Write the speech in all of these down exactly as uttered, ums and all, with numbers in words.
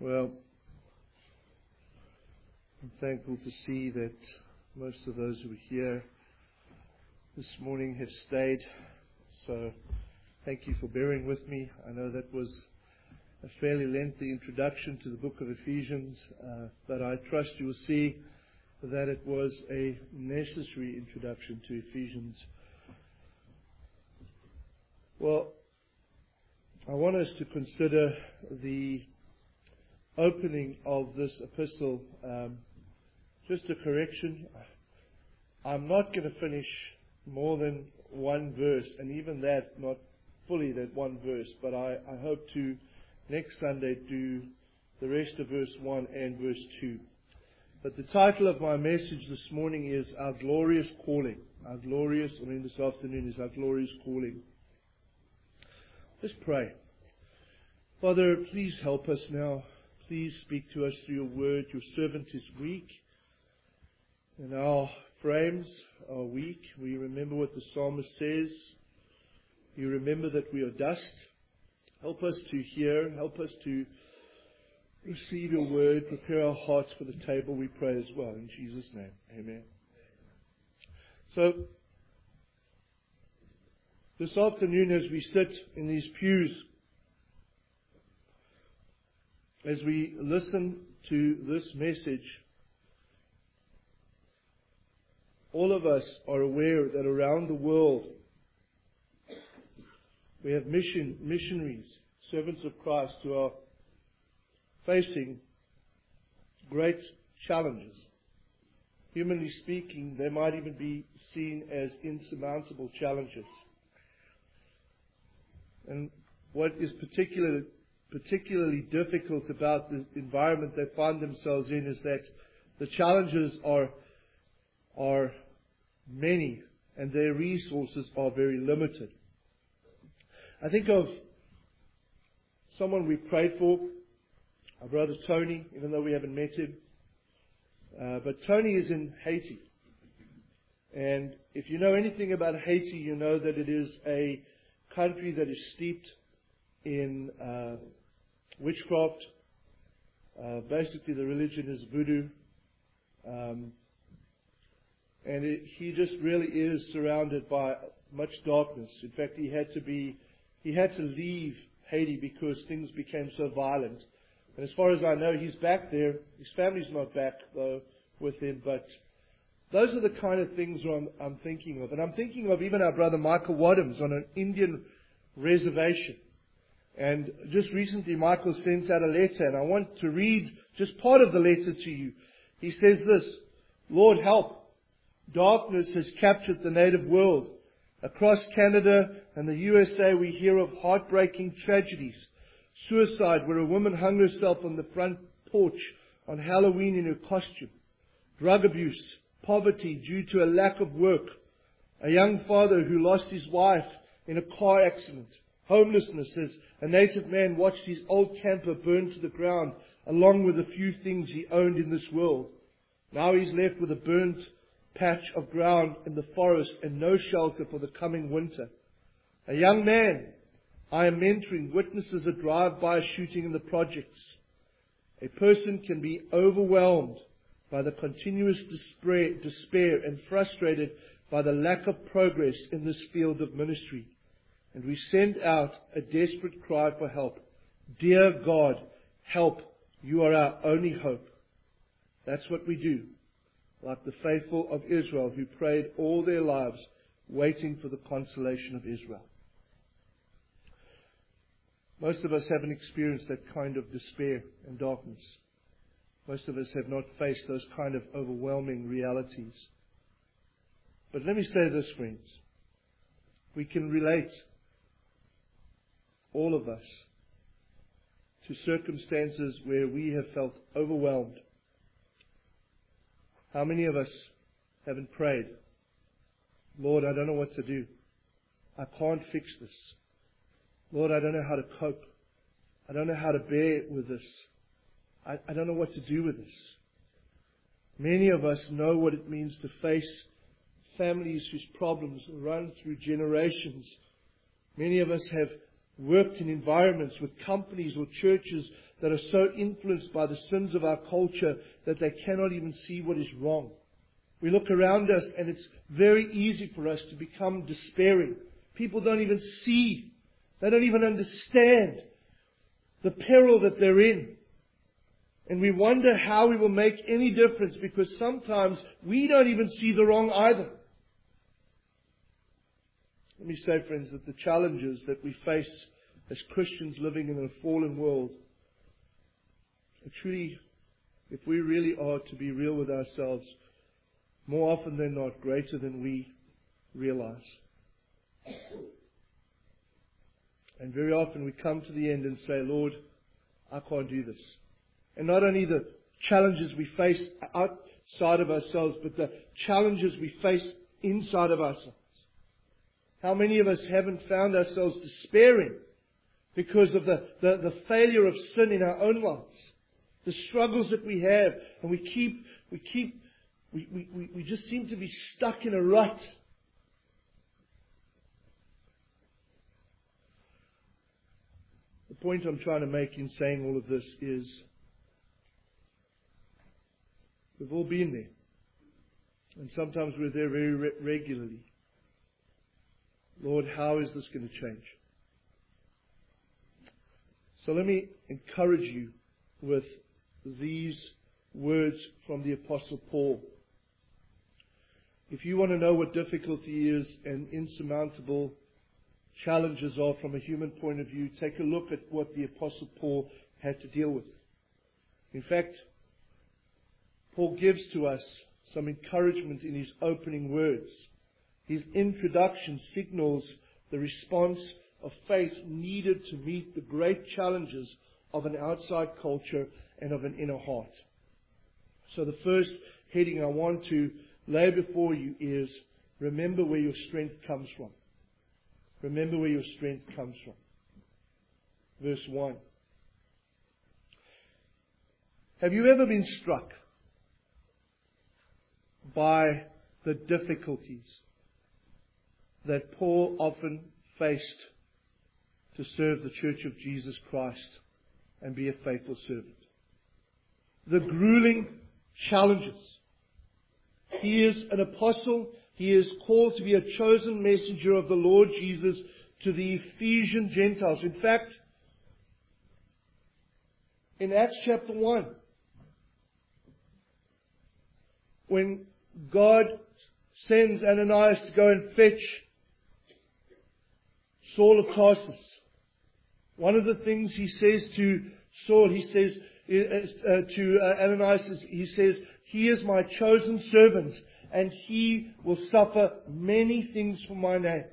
Well, I'm thankful to see that most of those who were here this morning have stayed. So thank you for bearing with me. I know that was a fairly lengthy introduction to the book of Ephesians, uh, but I trust you will see that it was a necessary introduction to Ephesians. Well, I want us to consider the opening of this epistle. Um, just a correction. I'm not going to finish more than one verse, and even that, not fully that one verse, but I, I hope to next Sunday do the rest of verse one and verse two. But the title of my message this morning is Our Glorious Calling. Our glorious, I mean this afternoon is Our Glorious Calling. Let's pray. Father, please help us now. Please speak to us through your word. Your servant is weak, and our frames are weak. We remember what the psalmist says. You remember that we are dust. Help us to hear. Help us to receive your word. Prepare our hearts for the table, we pray as well. In Jesus' name, amen. So, this afternoon as we sit in these pews, as we listen to this message, all of us are aware that around the world we have mission missionaries, servants of Christ, who are facing great challenges. Humanly speaking, they might even be seen as insurmountable challenges. And what is particularly particularly difficult about the environment they find themselves in is that the challenges are are many and their resources are very limited. I think of someone we prayed for, our brother Tony, even though we haven't met him. Uh, but Tony is in Haiti. And if you know anything about Haiti, you know that it is a country that is steeped in uh, witchcraft. Uh, basically, the religion is voodoo. Um, and it, he just really is surrounded by much darkness. In fact, he had to be, he had to leave Haiti because things became so violent. And as far as I know, he's back there. His family's not back, though, with him. But those are the kind of things I'm, I'm thinking of. And I'm thinking of even our brother Michael Wadhams on an Indian reservation. And just recently, Michael sent out a letter, and I want to read just part of the letter to you. He says this: Lord, help. Darkness has captured the native world. Across Canada and the U S A, we hear of heartbreaking tragedies. Suicide, where a woman hung herself on the front porch on Halloween in her costume. Drug abuse, poverty due to a lack of work. A young father who lost his wife in a car accident. Homelessness as a native man watched his old camper burn to the ground along with a few things he owned in this world. Now he's left with a burnt patch of ground in the forest and no shelter for the coming winter. A young man I am mentoring witnesses a drive-by shooting in the projects. A person can be overwhelmed by the continuous despair, despair and frustrated by the lack of progress in this field of ministry. And we send out a desperate cry for help. Dear God, help. You are our only hope. That's what we do. Like the faithful of Israel who prayed all their lives waiting for the consolation of Israel. Most of us haven't experienced that kind of despair and darkness. Most of us have not faced those kind of overwhelming realities. But let me say this, friends. We can relate, all of us, to circumstances where we have felt overwhelmed. How many of us haven't prayed? Lord, I don't know what to do. I can't fix this. Lord, I don't know how to cope. I don't know how to bear with this. I, I don't know what to do with this. Many of us know what it means to face families whose problems run through generations. Many of us have worked in environments with companies or churches that are so influenced by the sins of our culture that they cannot even see what is wrong. We look around us and it's very easy for us to become despairing. People don't even see. They don't even understand the peril that they're in. And we wonder how we will make any difference because sometimes we don't even see the wrong either. Let me say, friends, that the challenges that we face as Christians living in a fallen world are truly, if we really are to be real with ourselves, more often than not, greater than we realize. And very often we come to the end and say, Lord, I can't do this. And not only the challenges we face outside of ourselves, but the challenges we face inside of ourselves. How many of us haven't found ourselves despairing because of the, the, the failure of sin in our own lives? The struggles that we have, and we keep, we keep, we, we, we just seem to be stuck in a rut. The point I'm trying to make in saying all of this is we've all been there. And sometimes we're there very re- regularly. Lord, how is this going to change? So let me encourage you with these words from the Apostle Paul. If you want to know what difficulty is and insurmountable challenges are from a human point of view, take a look at what the Apostle Paul had to deal with. In fact, Paul gives to us some encouragement in his opening words. His introduction signals the response of faith needed to meet the great challenges of an outside culture and of an inner heart. So the first heading I want to lay before you is, remember where your strength comes from. Remember where your strength comes from. Verse one. Have you ever been struck by the difficulties that Paul often faced to serve the Church of Jesus Christ and be a faithful servant? The grueling challenges. He is an apostle. He is called to be a chosen messenger of the Lord Jesus to the Ephesian Gentiles. In fact, in Acts chapter one, when God sends Ananias to go and fetch Saul of Tarsus, one of the things he says to Saul, he says uh, to uh, Ananias, he says, he is my chosen servant, and he will suffer many things for my name.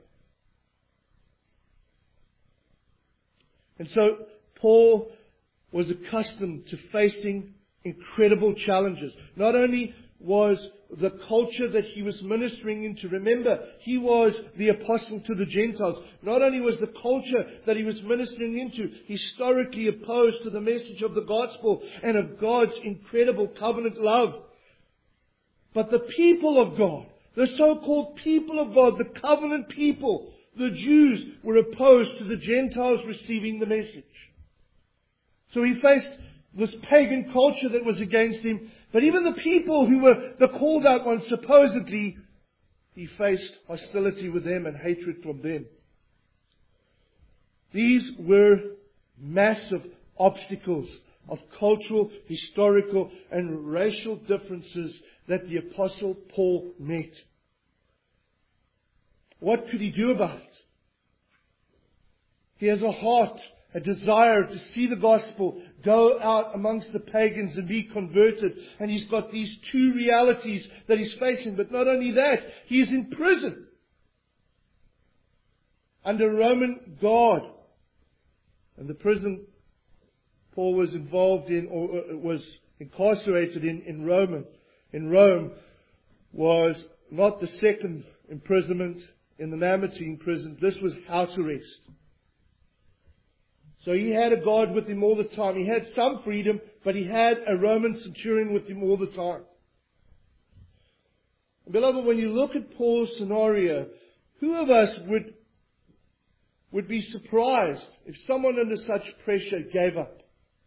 And so Paul was accustomed to facing incredible challenges. Not only was the culture that he was ministering into, remember, he was the apostle to the Gentiles. Not only was the culture that he was ministering into historically opposed to the message of the gospel and of God's incredible covenant love, but the people of God, the so-called people of God, the covenant people, the Jews, were opposed to the Gentiles receiving the message. So he faced this pagan culture that was against him. But even the people who were the called out ones, supposedly, he faced hostility with them and hatred from them. These were massive obstacles of cultural, historical, and racial differences that the Apostle Paul met. What could he do about it? He has a heart, a desire to see the gospel go out amongst the pagans and be converted. And he's got these two realities that he's facing. But not only that, he is in prison under Roman guard. And the prison Paul was involved in, or was incarcerated in, in Rome, in Rome, was not the second imprisonment in the Mamertine prison. This was house arrest. So he had a guard with him all the time. He had some freedom, but he had a Roman centurion with him all the time. And beloved, when you look at Paul's scenario, who of us would would be surprised if someone under such pressure gave up.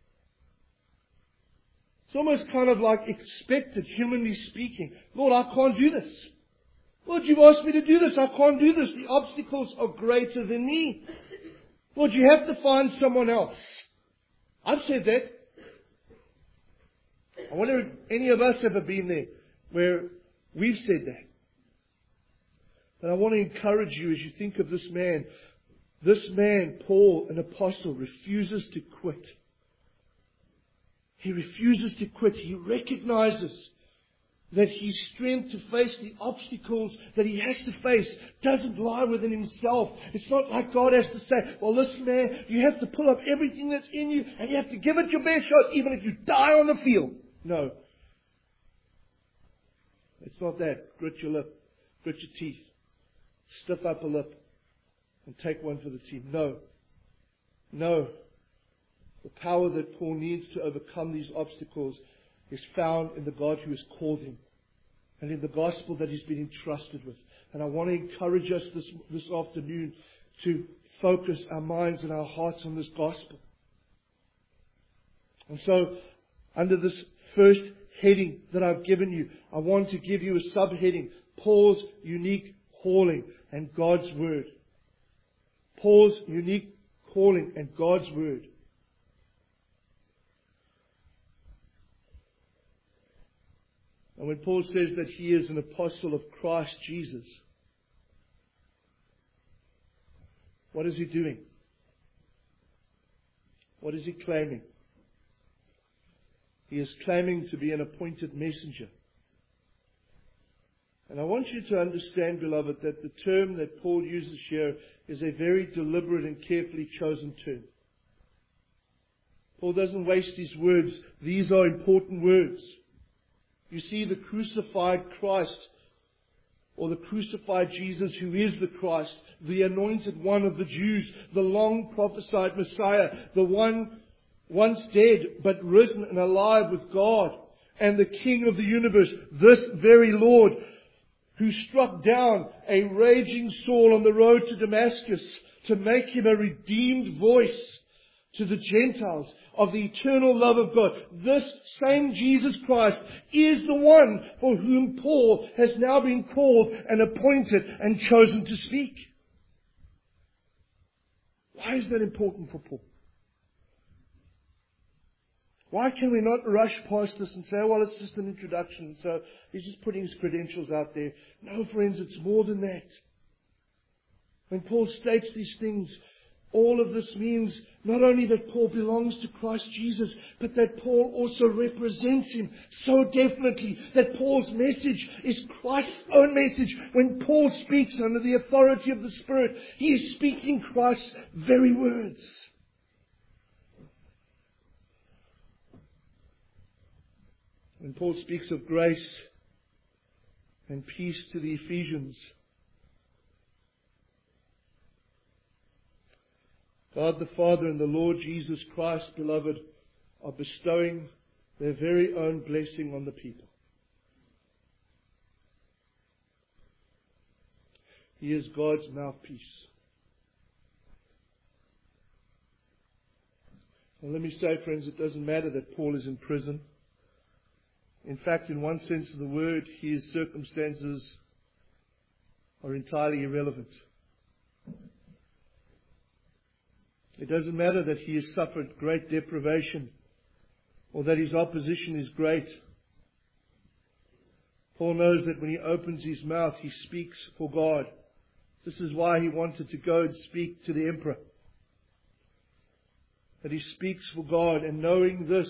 It's almost kind of like expected, humanly speaking. Lord, I can't do this. Lord, you've asked me to do this. I can't do this. The obstacles are greater than me. Lord, you have to find someone else. I've said that. I wonder if any of us ever been there where we've said that. But I want to encourage you as you think of this man. This man, Paul, an apostle, refuses to quit. He refuses to quit. He recognizes that his strength to face the obstacles that he has to face doesn't lie within himself. It's not like God has to say, well, listen, man, you have to pull up everything that's in you and you have to give it your best shot even if you die on the field. No. It's not that. Grit your lip. Grit your teeth. Stiff up a lip. And take one for the team. No. No. The power that Paul needs to overcome these obstacles is found in the God who has called him. And in the gospel that he's been entrusted with. And I want to encourage us this, this afternoon to focus our minds and our hearts on this gospel. And so, under this first heading that I've given you, I want to give you a subheading. Paul's unique calling and God's Word. Paul's unique calling and God's Word. And when Paul says that he is an apostle of Christ Jesus, what is he doing? What is he claiming? He is claiming to be an appointed messenger. And I want you to understand, beloved, that the term that Paul uses here is a very deliberate and carefully chosen term. Paul doesn't waste his words. These are important words. You see, the crucified Christ, or the crucified Jesus who is the Christ, the anointed one of the Jews, the long prophesied Messiah, the one once dead but risen and alive with God, and the King of the universe, this very Lord, who struck down a raging Saul on the road to Damascus to make him a redeemed voice to the Gentiles of the eternal love of God. This same Jesus Christ is the one for whom Paul has now been called and appointed and chosen to speak. Why is that important for Paul? Why can we not rush past this and say, oh, well, it's just an introduction, so he's just putting his credentials out there. No, friends, it's more than that. When Paul states these things, all of this means not only that Paul belongs to Christ Jesus, but that Paul also represents Him so definitely that Paul's message is Christ's own message. When Paul speaks under the authority of the Spirit, he is speaking Christ's very words. When Paul speaks of grace and peace to the Ephesians, God the Father and the Lord Jesus Christ, beloved, are bestowing their very own blessing on the people. He is God's mouthpiece. And let me say, friends, it doesn't matter that Paul is in prison. In fact, in one sense of the word, his circumstances are entirely irrelevant. It doesn't matter that he has suffered great deprivation or that his opposition is great. Paul knows that when he opens his mouth, he speaks for God. This is why he wanted to go and speak to the emperor. That he speaks for God, and knowing this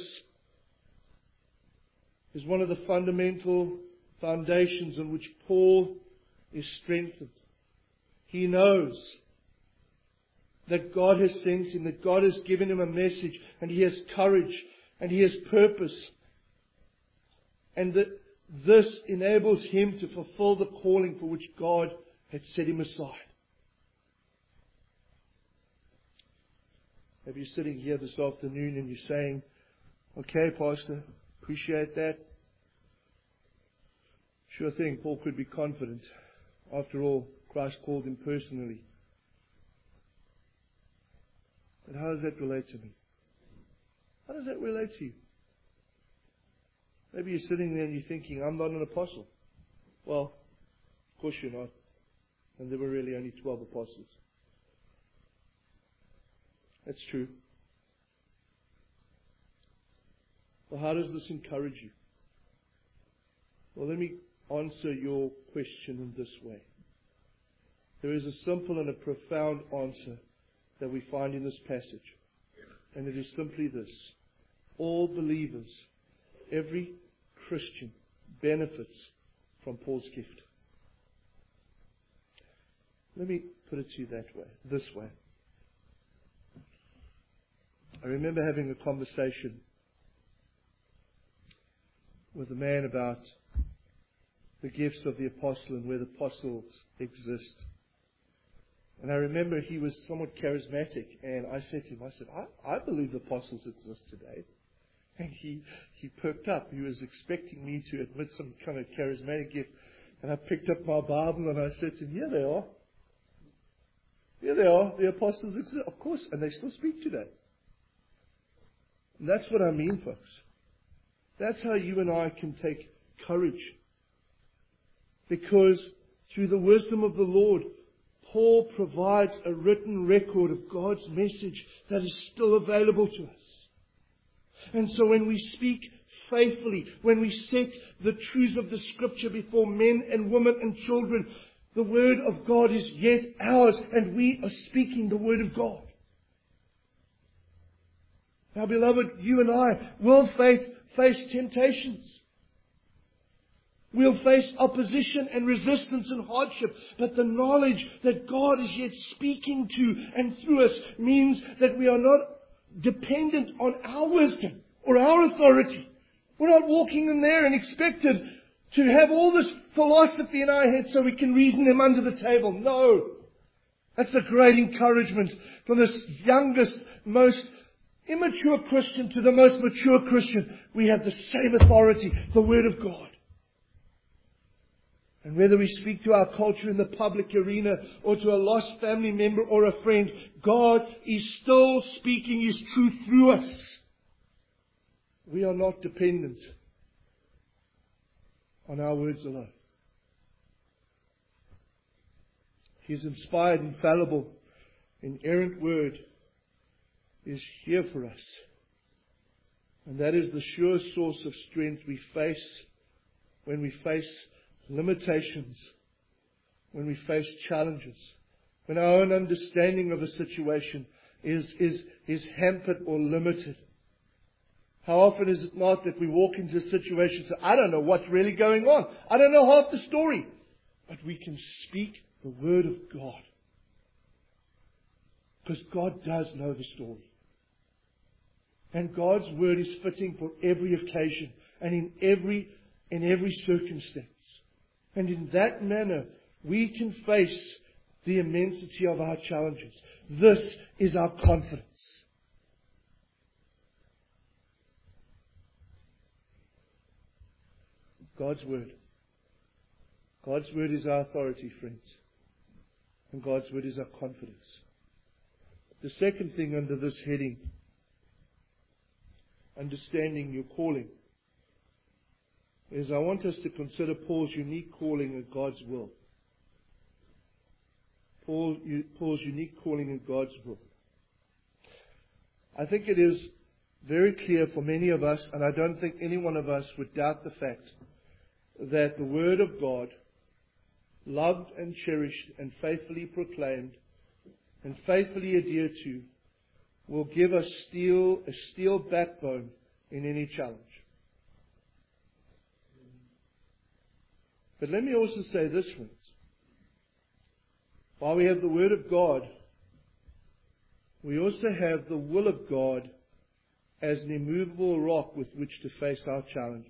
is one of the fundamental foundations on which Paul is strengthened. He knows that God has sent him, that God has given him a message, and he has courage, and he has purpose. And that this enables him to fulfill the calling for which God had set him aside. Maybe you're sitting here this afternoon and you're saying, okay, Pastor, appreciate that. Sure thing, Paul could be confident. After all, Christ called him personally. And how does that relate to me? How does that relate to you? Maybe you're sitting there and you're thinking, I'm not an apostle. Well, of course you're not. And there were really only twelve apostles. That's true. Well, how does this encourage you? Well, let me answer your question in this way. There is a simple and a profound answer that we find in this passage. And it is simply this. All believers, every Christian, benefits from Paul's gift. Let me put it to you that way, this way. I remember having a conversation with a man about the gifts of the apostle and where the apostles exist. And I remember he was somewhat charismatic, and I said to him, I said, I, I believe the apostles exist today. And he, he perked up. He was expecting me to admit some kind of charismatic gift. And I picked up my Bible and I said to him, here they are. Here they are. The apostles exist. Of course. And they still speak today. And that's what I mean, folks. That's how you and I can take courage. Because through the wisdom of the Lord, Paul provides a written record of God's message that is still available to us. And so when we speak faithfully, when we set the truths of the Scripture before men and women and children, the Word of God is yet ours, and we are speaking the Word of God. Now, beloved, you and I will face, face temptations. We'll face opposition and resistance and hardship, but the knowledge that God is yet speaking to and through us means that we are not dependent on our wisdom or our authority. We're not walking in there and expected to have all this philosophy in our head so we can reason them under the table. No. That's a great encouragement from this youngest, most immature Christian to the most mature Christian. We have the same authority, the Word of God. And whether we speak to our culture in the public arena or to a lost family member or a friend, God is still speaking His truth through us. We are not dependent on our words alone. His inspired, infallible, inerrant Word is here for us. And that is the sure source of strength we face when we face limitations, when we face challenges, when our own understanding of a situation is, is, is hampered or limited. How often is it not that we walk into a situation and say, I don't know what's really going on. I don't know half the story. But we can speak the Word of God. Because God does know the story. And God's Word is fitting for every occasion and in every, in every circumstance. And in that manner, we can face the immensity of our challenges. This is our confidence. God's Word. God's Word is our authority, friends. And God's Word is our confidence. The second thing under this heading, understanding your calling, is I want us to consider Paul's unique calling and God's will. Paul, Paul's unique calling and God's will. I think it is very clear for many of us, and I don't think any one of us would doubt the fact that the Word of God, loved and cherished and faithfully proclaimed and faithfully adhered to, will give us steel, a steel backbone in any challenge. But let me also say this, friends. While we have the Word of God, we also have the will of God as an immovable rock with which to face our challenges.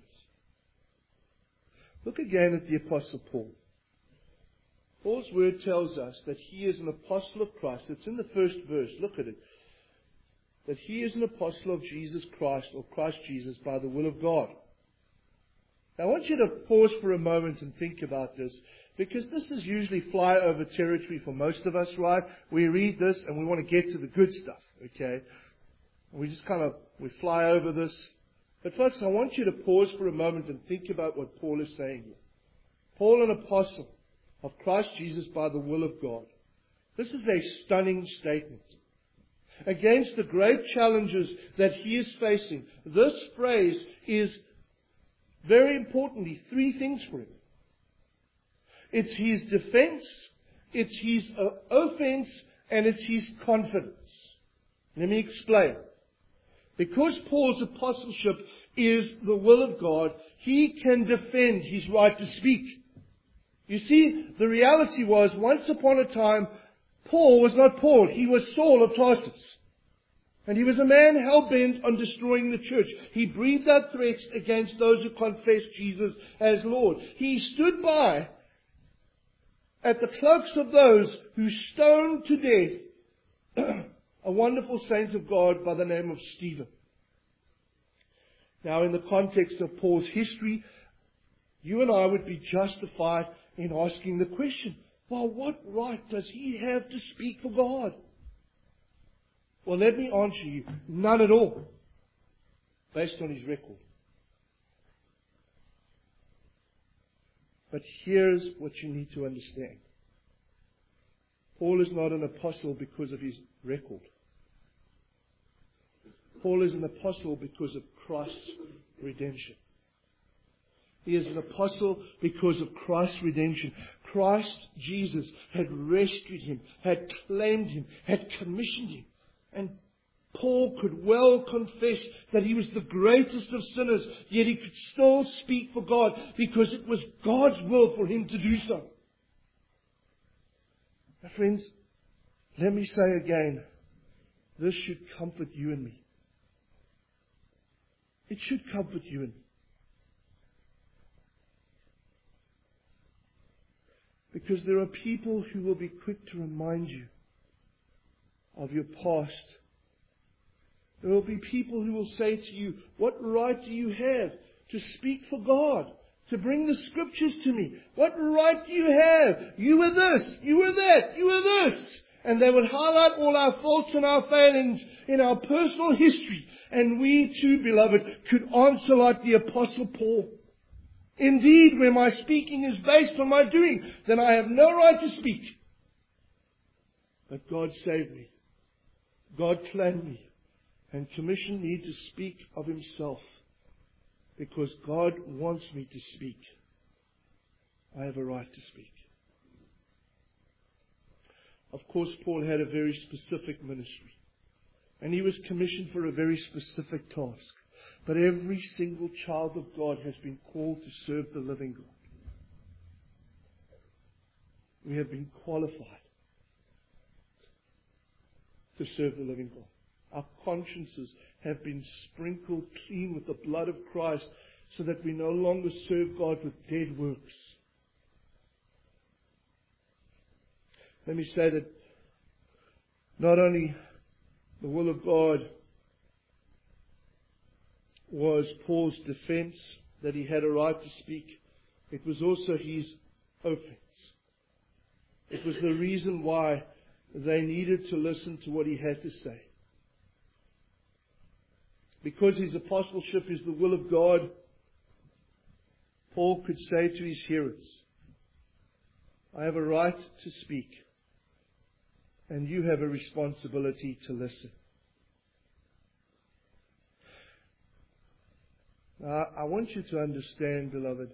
Look again at the Apostle Paul. Paul's word tells us that he is an apostle of Christ. It's in the first verse. Look at it. That he is an apostle of Jesus Christ, or Christ Jesus, by the will of God. Now, I want you to pause for a moment and think about this, because this is usually flyover territory for most of us, right? We read this and we want to get to the good stuff. Okay? We just kind of, we fly over this. But folks, I want you to pause for a moment and think about what Paul is saying here. Paul, an apostle of Christ Jesus by the will of God. This is a stunning statement. Against the great challenges that he is facing, this phrase is very importantly three things for him. It's his defense, it's his uh, offense, and it's his confidence. Let me explain. Because Paul's apostleship is the will of God, he can defend his right to speak. You see, the reality was, once upon a time, Paul was not Paul. He was Saul of Tarsus. And he was a man hell-bent on destroying the church. He breathed out threats against those who confessed Jesus as Lord. He stood by at the cloaks of those who stoned to death a wonderful saint of God by the name of Stephen. Now, in the context of Paul's history, you and I would be justified in asking the question, well, what right does he have to speak for God? Well, let me answer you, none at all, based on his record. But here's what you need to understand. Paul is not an apostle because of his record. Paul is an apostle because of Christ's redemption. He is an apostle because of Christ's redemption. Christ Jesus had rescued him, had claimed him, had commissioned him. And Paul could well confess that he was the greatest of sinners, yet he could still speak for God because it was God's will for him to do so. Now, friends, let me say again, this should comfort you and me. It should comfort you and me. Because there are people who will be quick to remind you of your past. There will be people who will say to you, what right do you have to speak for God? To bring the scriptures to me? What right do you have? You were this, you were that, you were this. And they would highlight all our faults and our failings in our personal history. And we too, beloved, could answer like the Apostle Paul. Indeed, where my speaking is based on my doing, then I have no right to speak. But God saved me. God claimed me and commissioned me to speak of Himself. Because God wants me to speak. I have a right to speak. Of course, Paul had a very specific ministry. And he was commissioned for a very specific task. But every single child of God has been called to serve the living God. We have been qualified to serve the living God. Our consciences have been sprinkled clean with the blood of Christ so that we no longer serve God with dead works. Let me say that not only the will of God was Paul's defense, that he had a right to speak, it was also his offense. It was the reason why they needed to listen to what he had to say. Because his apostleship is the will of God, Paul could say to his hearers, I have a right to speak, and you have a responsibility to listen. Now, I want you to understand, beloved,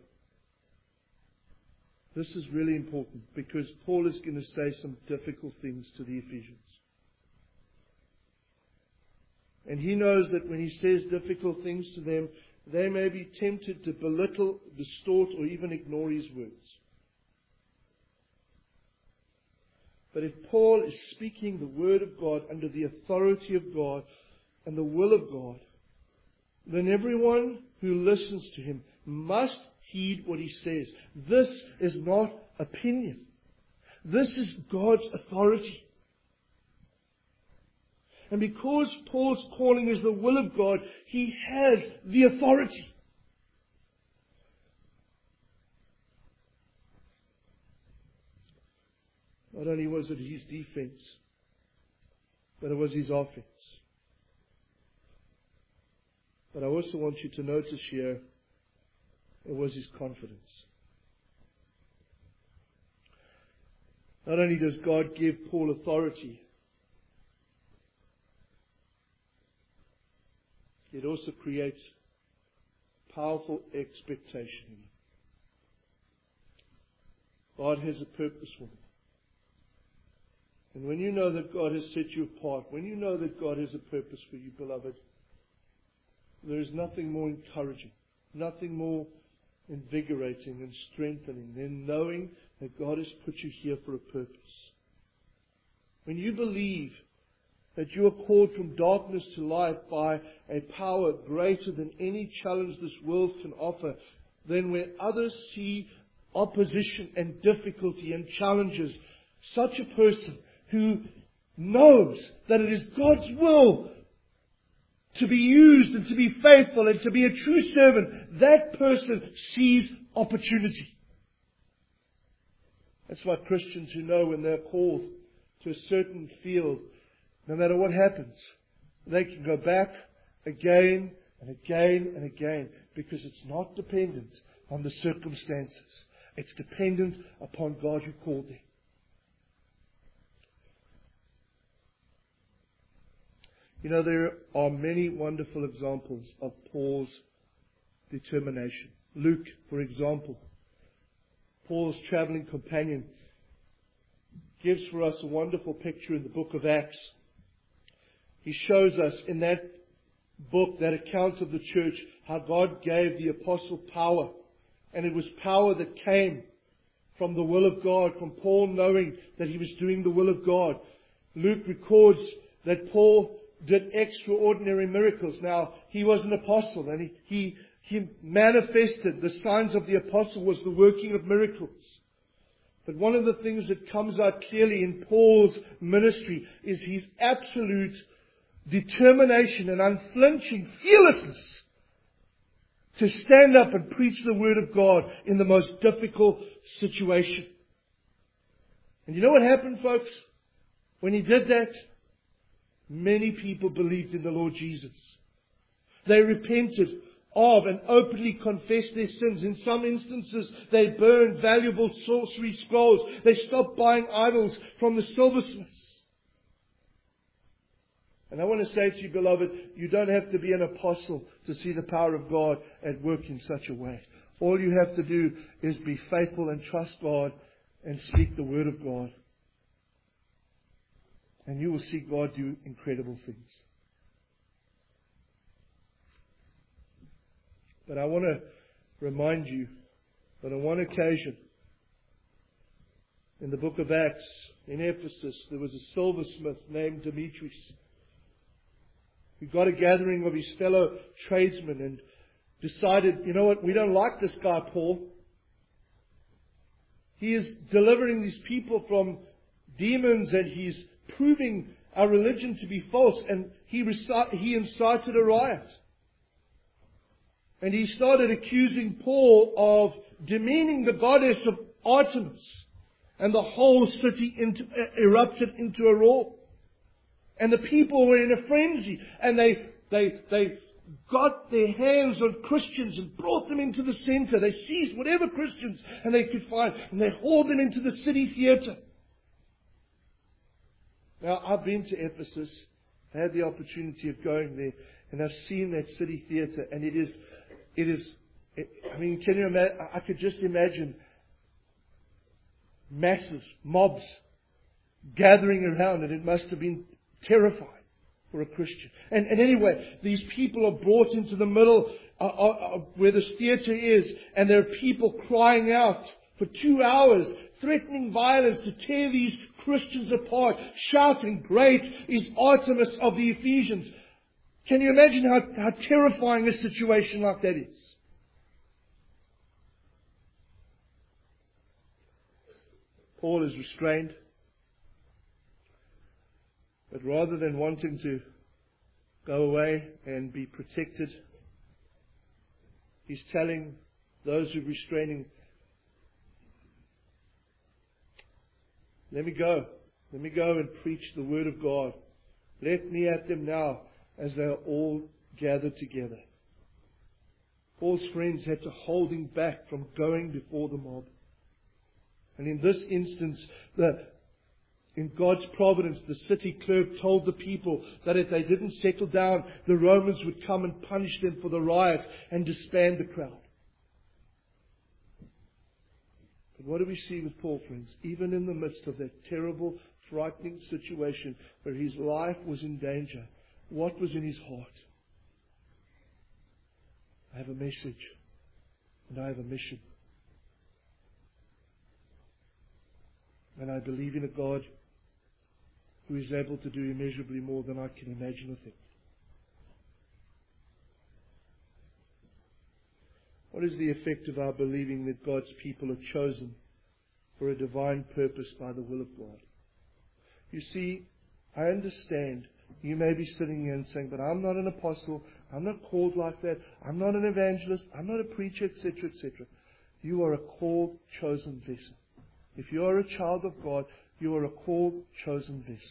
this is really important because Paul is going to say some difficult things to the Ephesians. And he knows that when he says difficult things to them, they may be tempted to belittle, distort, or even ignore his words. But if Paul is speaking the word of God under the authority of God and the will of God, then everyone who listens to him must heed what he says. This is not opinion. This is God's authority. And because Paul's calling is the will of God, he has the authority. Not only was it his defense, but it was his offense. But I also want you to notice here, it was his confidence. Not only does God give Paul authority, it also creates powerful expectation in him. God has a purpose for him. And when you know that God has set you apart, when you know that God has a purpose for you, beloved, there is nothing more encouraging, nothing more invigorating and strengthening than knowing that God has put you here for a purpose. When you believe that you are called from darkness to light by a power greater than any challenge this world can offer, then where others see opposition and difficulty and challenges, such a person who knows that it is God's will to be used and to be faithful and to be a true servant, that person sees opportunity. That's why Christians who know when they're called to a certain field, no matter what happens, they can go back again and again and again, because it's not dependent on the circumstances. It's dependent upon God who called them. You know, there are many wonderful examples of Paul's determination. Luke, for example, Paul's traveling companion, gives for us a wonderful picture in the book of Acts. He shows us in that book, that account of the church, how God gave the apostle power. And it was power that came from the will of God, from Paul knowing that he was doing the will of God. Luke records that Paul did extraordinary miracles. Now, he was an apostle, and he, he, he manifested the signs of the apostle was the working of miracles. But one of the things that comes out clearly in Paul's ministry is his absolute determination and unflinching fearlessness to stand up and preach the Word of God in the most difficult situation. And you know what happened, folks? When he did that, many people believed in the Lord Jesus. They repented of and openly confessed their sins. In some instances, they burned valuable sorcery scrolls. They stopped buying idols from the silversmiths. And I want to say to you, beloved, you don't have to be an apostle to see the power of God at work in such a way. All you have to do is be faithful and trust God and speak the Word of God. And you will see God do incredible things. But I want to remind you that on one occasion, in the book of Acts, in Ephesus, there was a silversmith named Demetrius, who got a gathering of his fellow tradesmen and decided, you know what, we don't like this guy Paul. He is delivering these people from demons, and he's proving our religion to be false. And he, reci- he incited a riot. And he started accusing Paul of demeaning the goddess of Artemis. And the whole city into, uh, erupted into a roar. And the people were in a frenzy. And they, they, they got their hands on Christians and brought them into the center. They seized whatever Christians and they could find, and they hauled them into the city theater. Now, I've been to Ephesus. I had the opportunity of going there, and I've seen that city theater, and it is, it is, it, I mean, can you imagine? I could just imagine masses, mobs, gathering around, and it must have been terrifying for a Christian. And, and anyway, these people are brought into the middle uh, uh, where this theater is, and there are people crying out for two hours, threatening violence to tear these Christians apart, shouting, "Great is Artemis of the Ephesians." Can you imagine how, how terrifying a situation like that is? Paul is restrained. But rather than wanting to go away and be protected, he's telling those who are restraining, let me go. Let me go and preach the Word of God. Let me at them now as they are all gathered together. Paul's friends had to hold him back from going before the mob. And in this instance, the, in God's providence, the city clerk told the people that if they didn't settle down, the Romans would come and punish them for the riot and disband the crowd. But what do we see with Paul, friends? Even in the midst of that terrible, frightening situation where his life was in danger, what was in his heart? I have a message and I have a mission. And I believe in a God who is able to do immeasurably more than I can imagine or think. What is the effect of our believing that God's people are chosen for a divine purpose by the will of God? You see, I understand you may be sitting here and saying, but I'm not an apostle, I'm not called like that, I'm not an evangelist, I'm not a preacher, et cetera, et cetera. You are a called, chosen vessel. If you are a child of God, you are a called, chosen vessel.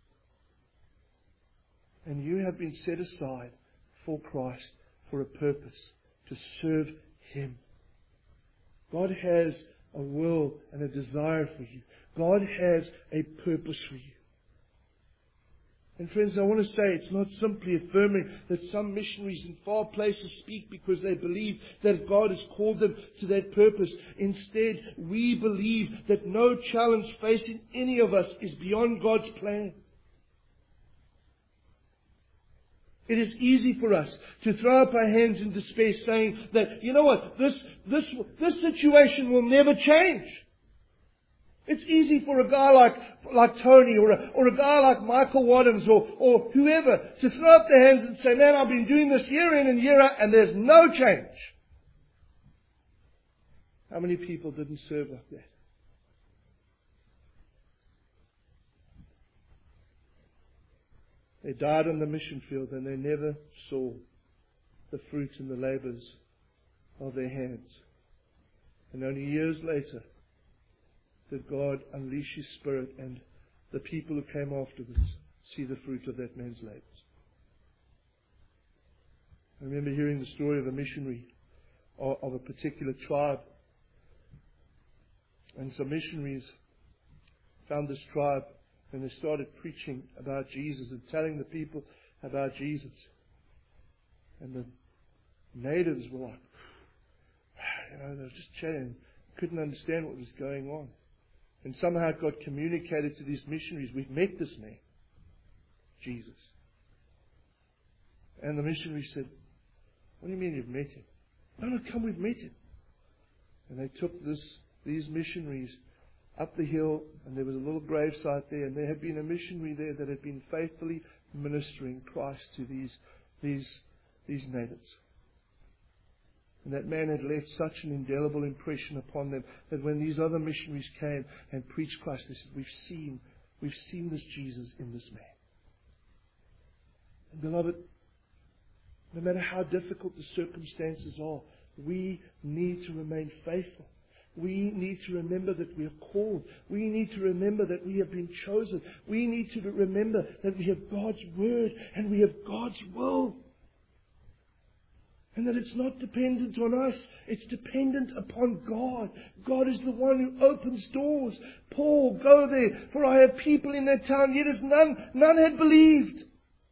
And you have been set aside for Christ, for a purpose, to serve Him. God has a will and a desire for you. God has a purpose for you. And friends, I want to say it's not simply affirming that some missionaries in far places speak because they believe that God has called them to that purpose. Instead, we believe that no challenge facing any of us is beyond God's plan. It is easy for us to throw up our hands in despair saying that, you know what, this, this, this situation will never change. It's easy for a guy like, like Tony or a, or a guy like Michael Waddams or, or whoever to throw up their hands and say, man, I've been doing this year in and year out and there's no change. How many people didn't serve like that? They died on the mission field and they never saw the fruit and the labors of their hands. And only years later did God unleash His Spirit and the people who came afterwards see the fruit of that man's labors. I remember hearing the story of a missionary of a particular tribe. And some missionaries found this tribe and they started preaching about Jesus and telling the people about Jesus. And the natives were like, you know, they were just chatting, couldn't understand what was going on. And somehow it got communicated to these missionaries, we've met this man, Jesus. And the missionary said, what do you mean you've met him? No, no, come, we've met him. And they took this, these missionaries up the hill, and there was a little gravesite there, and there had been a missionary there that had been faithfully ministering Christ to these, these, these natives. And that man had left such an indelible impression upon them that when these other missionaries came and preached Christ, they said, we've seen, we've seen this Jesus in this man. And beloved, no matter how difficult the circumstances are, we need to remain faithful. We need to remember that we are called. We need to remember that we have been chosen. We need to remember that we have God's Word and we have God's will. And that it's not dependent on us. It's dependent upon God. God is the one who opens doors. Paul, go there, for I have people in that town, yet as none, none had believed.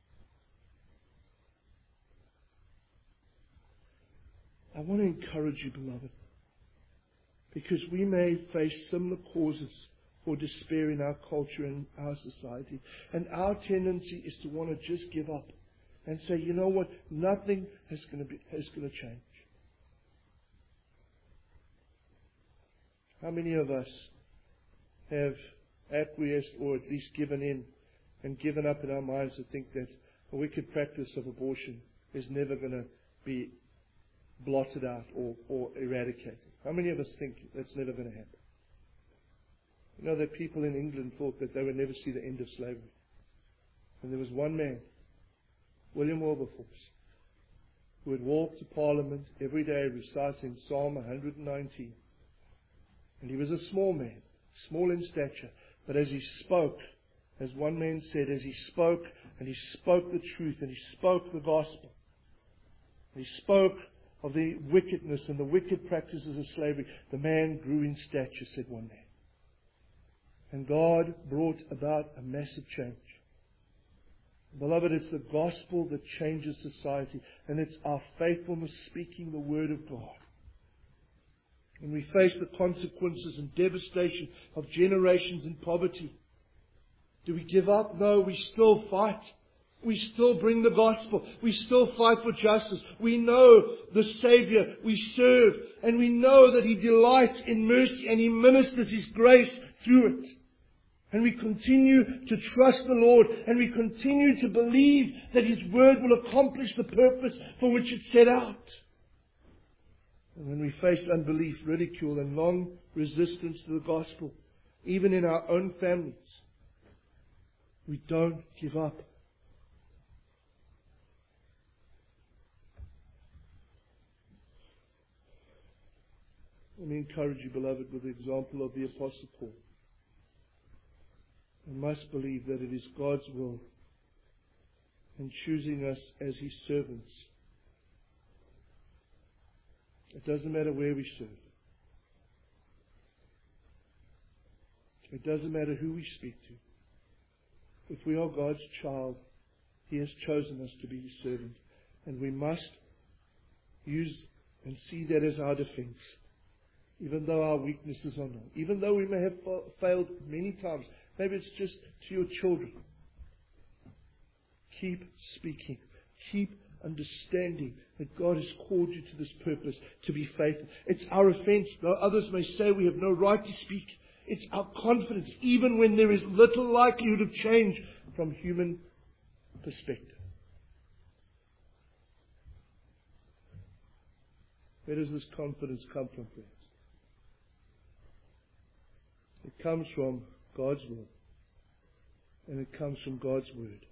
I want to encourage you, beloved, because we may face similar causes for despair in our culture and our society. And our tendency is to want to just give up and say, you know what, nothing is going to be, is going to change. How many of us have acquiesced or at least given in and given up in our minds to think that a wicked practice of abortion is never going to be blotted out or, or eradicated? How many of us think that's never going to happen? You know that people in England thought that they would never see the end of slavery. And there was one man, William Wilberforce, who would walk to Parliament every day reciting Psalm one hundred nineteen. And he was a small man, small in stature, but as he spoke, as one man said, as he spoke, and he spoke the truth, and he spoke the gospel, and he spoke of the wickedness and the wicked practices of slavery, the man grew in stature, said one man. And God brought about a massive change. Beloved, it's the gospel that changes society, and it's our faithfulness speaking the word of God. When we face the consequences and devastation of generations in poverty, do we give up? No, we still fight. We still bring the gospel. We still fight for justice. We know the Savior we serve, and we know that He delights in mercy and He ministers His grace through it. And we continue to trust the Lord, and we continue to believe that His word will accomplish the purpose for which it set out. And when we face unbelief, ridicule, and long resistance to the gospel, even in our own families, we don't give up. Let me encourage you, beloved, with the example of the Apostle Paul. We must believe that it is God's will in choosing us as His servants. It doesn't matter where we serve. It doesn't matter who we speak to. If we are God's child, He has chosen us to be His servant. And we must use and see that as our defense. Even though our weaknesses are known. Even though we may have failed many times. Maybe it's just to your children. Keep speaking. Keep understanding that God has called you to this purpose, to be faithful. It's our offense. Though others may say we have no right to speak. It's our confidence, even when there is little likelihood of change from human perspective. Where does this confidence come from, friends? It comes from God's will. And it comes from God's word.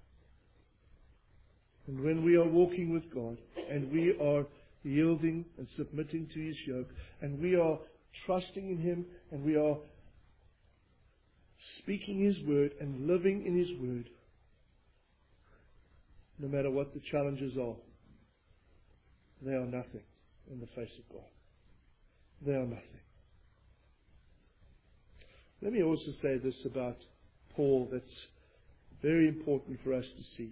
And when we are walking with God, and we are yielding and submitting to His yoke, and we are trusting in Him, and we are speaking His word and living in His word, no matter what the challenges are, they are nothing in the face of God. They are nothing. Let me also say this about Paul that's very important for us to see.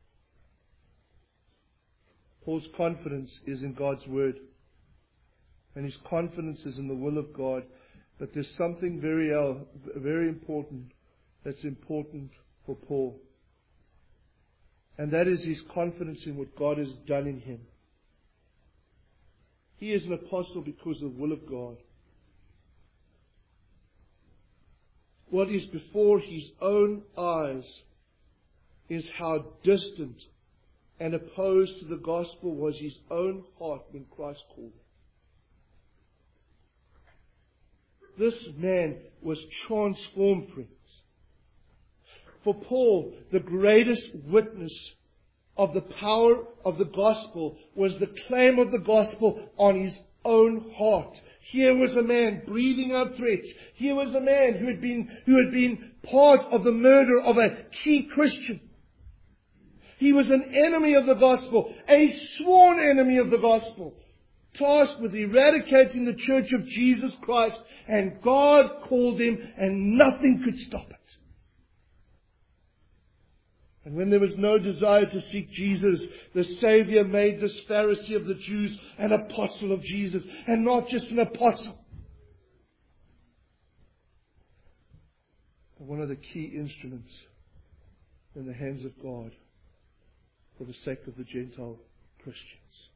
Paul's confidence is in God's word. And his confidence is in the will of God. But there's something very, very important that's important for Paul. And that is his confidence in what God has done in him. He is an apostle because of the will of God. What is before his own eyes is how distant and opposed to the gospel was his own heart when Christ called him. This man was transformed, friends. For Paul, the greatest witness of the power of the gospel was the claim of the gospel on his own heart. Here was a man breathing out threats. Here was a man who had been, who had been part of the murder of a key Christian. He was an enemy of the gospel, a sworn enemy of the gospel, tasked with eradicating the church of Jesus Christ, and God called him and nothing could stop it. And when there was no desire to seek Jesus, the Savior made this Pharisee of the Jews an apostle of Jesus, and not just an apostle, but one of the key instruments in the hands of God for the sake of the Gentile Christians.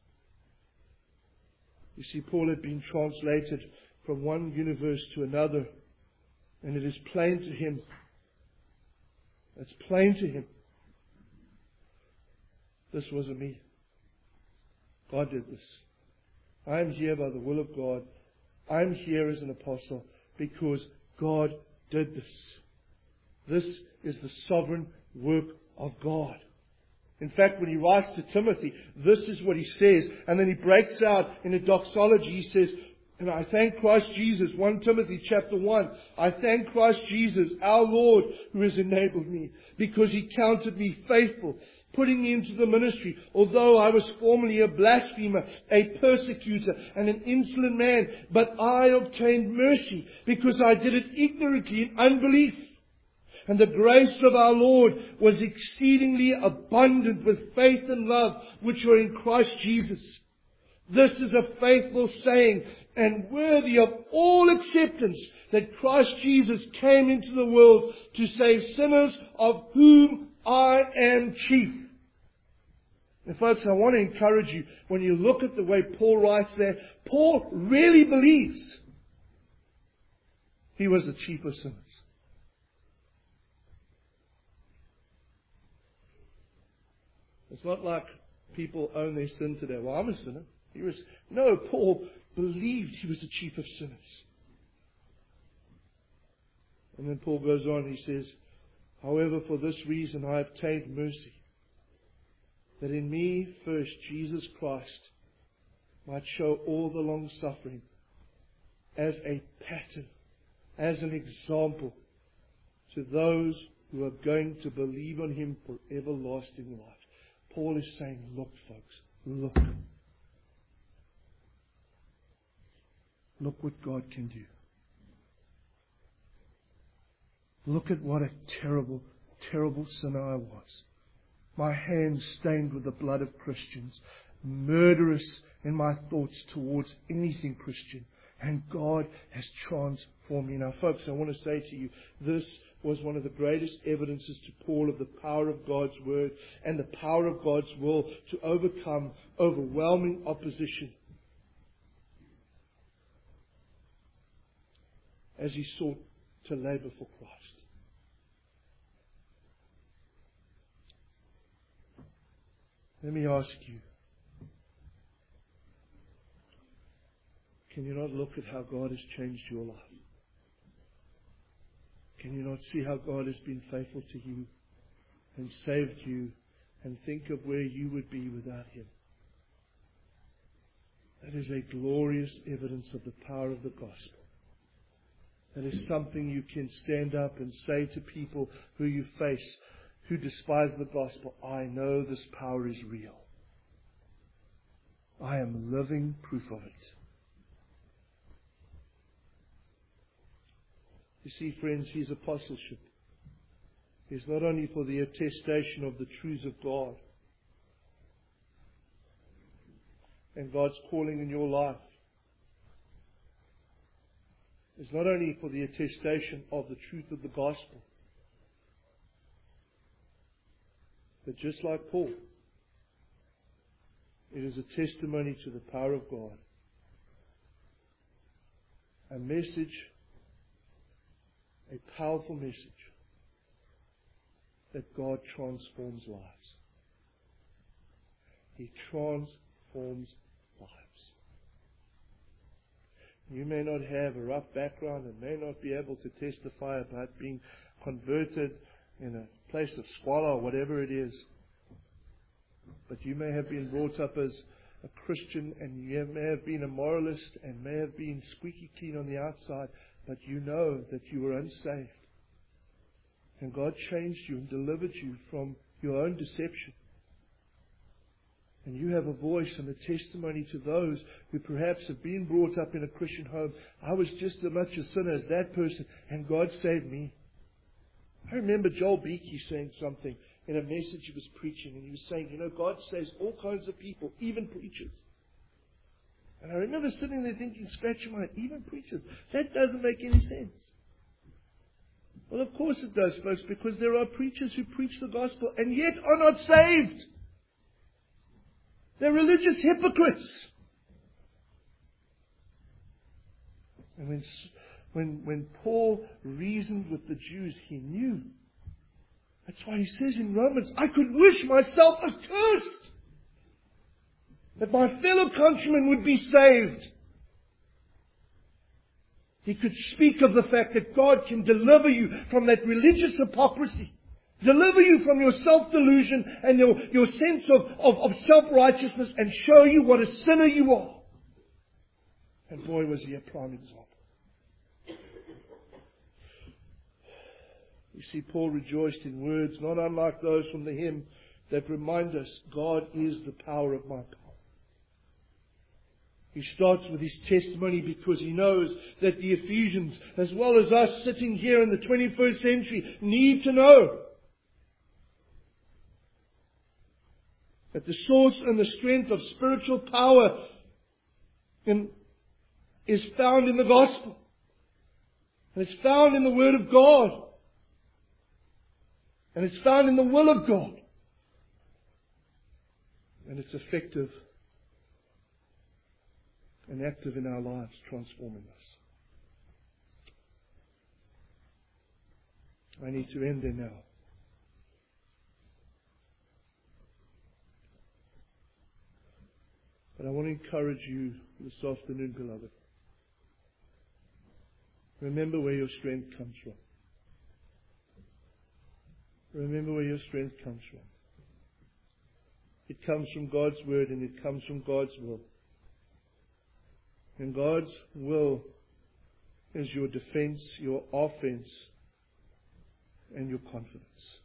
You see, Paul had been translated from one universe to another, and it is plain to him, it's plain to him, this wasn't me. God did this. I'm here by the will of God. I'm here as an apostle because God did this. This is the sovereign work of God. In fact, when he writes to Timothy, this is what he says. And then he breaks out in a doxology. He says, and I thank Christ Jesus, First Timothy chapter one. I thank Christ Jesus, our Lord, who has enabled me, because He counted me faithful, putting me into the ministry. Although I was formerly a blasphemer, a persecutor, and an insolent man, but I obtained mercy because I did it ignorantly in unbelief. And the grace of our Lord was exceedingly abundant with faith and love, which were in Christ Jesus. This is a faithful saying and worthy of all acceptance, that Christ Jesus came into the world to save sinners, of whom I am chief. And folks, I want to encourage you, when you look at the way Paul writes there, Paul really believes he was the chief of sinners. It's not like people own their sin today. Well, I'm a sinner. He was, no, Paul believed he was the chief of sinners. And then Paul goes on, he says, however, for this reason I obtained mercy, that in me first Jesus Christ might show all the long suffering as a pattern, as an example to those who are going to believe on Him for everlasting life. Paul is saying, look, folks, look. Look what God can do. Look at what a terrible, terrible sinner I was. My hands stained with the blood of Christians, murderous in my thoughts towards anything Christian. And God has transformed me. Now, folks, I want to say to you, this was one of the greatest evidences to Paul of the power of God's Word and the power of God's will to overcome overwhelming opposition as he sought to labor for Christ. Let me ask you, can you not look at how God has changed your life? Can you not see how God has been faithful to you and saved you, and think of where you would be without Him? That is a glorious evidence of the power of the gospel. That is something you can stand up and say to people who you face, who despise the gospel, I know this power is real. I am living proof of it. You see, friends, His apostleship is not only for the attestation of the truths of God and God's calling in your life. It's not only for the attestation of the truth of the gospel, but just like Paul, it is a testimony to the power of God. A message, a powerful message, that God transforms lives. He transforms lives. You may not have a rough background and may not be able to testify about being converted in a place of squalor or whatever it is. But you may have been brought up as a Christian, and you may have been a moralist and may have been squeaky clean on the outside, but you know that you were unsaved. And God changed you and delivered you from your own deception. And you have a voice and a testimony to those who perhaps have been brought up in a Christian home. I was just as much a sinner as that person, and God saved me. I remember Joel Beakey saying something in a message he was preaching, and he was saying, you know, God saves all kinds of people, even preachers. And I remember sitting there thinking, scratching my head, even preachers. That doesn't make any sense. Well, of course it does, folks, because there are preachers who preach the gospel and yet are not saved. They're religious hypocrites. And when, when, when Paul reasoned with the Jews, he knew. That's why he says in Romans, I could wish myself accursed, that my fellow countrymen would be saved. He could speak of the fact that God can deliver you from that religious hypocrisy. Deliver you from your self-delusion and your, your sense of, of, of self-righteousness, and show you what a sinner you are. And boy, was he a prime example. You see, Paul rejoiced in words not unlike those from the hymn, that remind us God is the power of my power. He starts with his testimony because he knows that the Ephesians, as well as us sitting here in the twenty-first century, need to know that the source and the strength of spiritual power in, is found in the gospel. And it's found in the Word of God. And it's found in the will of God. And it's effective and active in our lives, transforming us. I need to end there now. But I want to encourage you this afternoon, beloved. Remember where your strength comes from. Remember where your strength comes from. It comes from God's Word and it comes from God's will. And God's will is your defense, your offense, and your confidence.